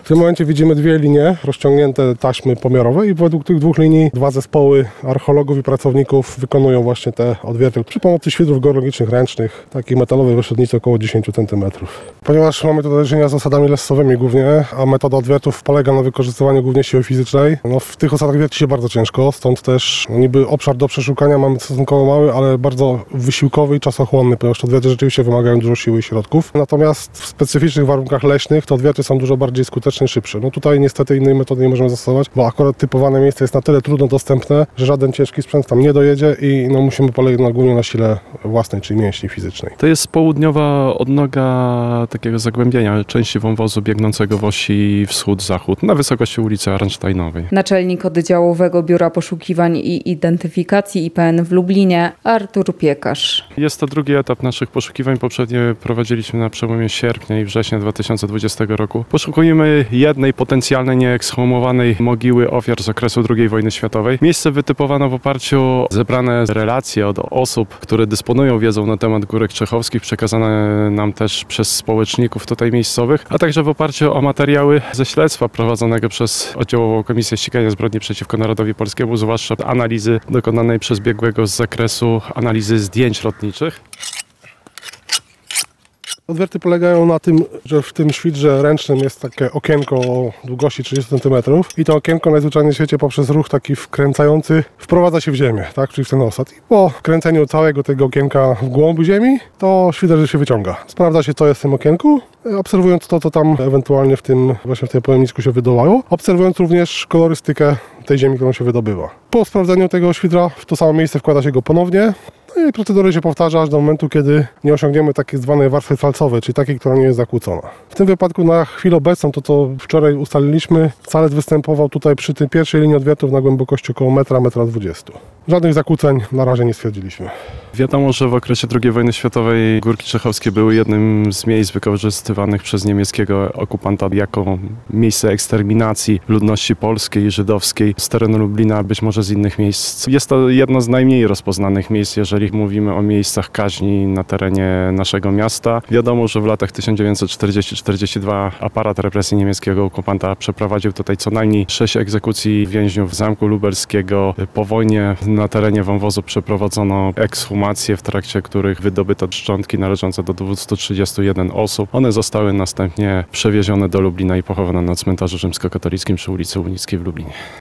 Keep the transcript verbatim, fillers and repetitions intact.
W tym momencie widzimy dwie linie rozciągnięte taśmy pomiarowe i według tych dwóch linii dwa zespoły archeologów i pracowników wykonują właśnie te odwierty przy pomocy świdrów geologicznych ręcznych, takich metalowych o średnicy około dziesięć centymetrów. Ponieważ mamy tutaj do czynienia z osadami lesowymi głównie, a metoda odwiertów polega na wykorzystywaniu głównie siły fizycznej, no w tych osadach wierci się bardzo ciężko, stąd też no niby obszar do przeszukania mamy stosunkowo mały, ale bardzo wysiłkowy i czasochłonny, ponieważ te odwierty rzeczywiście wymagają dużo siły i środków. Natomiast w specyficznych warunkach leśnych te odwierty są dużo bardziej skuteczne i szybsze. No tutaj niestety innej metody nie możemy zastosować, bo akurat typowane miejsce jest na tyle trudno dostępne, że żaden ciężki sprzęt tam nie dojedzie i no musimy polegać na, głównie na sile własnej, czyli mięśni fizycznej. To jest południowa odnoga takiego zagłębienia części wąwozu biegnącego w osi wschód-zachód na wysokości ulicy Arnsteinowej. Naczelnik Oddziałowego Biura Poszukiwań i Identyfikacji I P N w Lublinie Artur Piekarz. Jest to drugi etap naszych poszukiwań. Poprzednie prowadziliśmy na przełomie sierpnia i września dwa tysiące dwudziestego roku. Poszukujemy jednej potencjalnej nieekshumowanej mogiły ofiar z okresu drugiej wojny światowej. Miejsce wytypowano w oparciu o zebrane relacje od osób, które dysponują wiedzą na temat górek czechowskich, przekazane nam też przez społeczników tutaj miejscowych, a także w oparciu o materiały ze śledztwa prowadzonego przez Oddziałową Komisję Ścigania Zbrodni przeciwko Narodowi Polskiemu, zwłaszcza analizy dokonanej przez biegłego z zakresu analizy zdjęć lotniczych. Odwierty polegają na tym, że w tym świdrze ręcznym jest takie okienko o długości trzydzieści centymetrów i to okienko najzwyczajniej w świecie poprzez ruch taki wkręcający wprowadza się w ziemię, tak, czyli w ten osad. I po wkręceniu całego tego okienka w głąb ziemi, to świder się wyciąga. Sprawdza się, co jest w tym okienku, obserwując to, co tam ewentualnie w tym, właśnie w tym pojemniczku się wydołało, obserwując również kolorystykę tej ziemi, którą się wydobywa. Po sprawdzeniu tego świdra w to samo miejsce wkłada się go ponownie. No i procedura się powtarza aż do momentu, kiedy nie osiągniemy takiej zwanej warstwy falcowej, czyli takiej, która nie jest zakłócona. W tym wypadku na chwilę obecną, to co wczoraj ustaliliśmy, calec występował tutaj przy tej pierwszej linii odwiertów na głębokości około metra, metra dwudziestu. Żadnych zakłóceń na razie nie stwierdziliśmy. Wiadomo, że w okresie drugiej wojny światowej górki czechowskie były jednym z miejsc wykorzystywanych przez niemieckiego okupanta jako miejsce eksterminacji ludności polskiej i żydowskiej z terenu Lublina, być może z innych miejsc. Jest to jedno z najmniej rozpoznanych miejsc, jeżeli mówimy o miejscach kaźni na terenie naszego miasta. Wiadomo, że w latach tysiąc dziewięćset czterdziestym do czterdziestego drugiego aparat represji niemieckiego okupanta przeprowadził tutaj co najmniej sześć egzekucji więźniów z Zamku Lubelskiego. Po wojnie na terenie wąwozu przeprowadzono ekshumacje, w trakcie których wydobyto szczątki należące do dwustu trzydziestu jeden osób. One zostały następnie przewiezione do Lublina i pochowane na cmentarzu rzymskokatolickim przy ulicy Unickiej w Lublinie.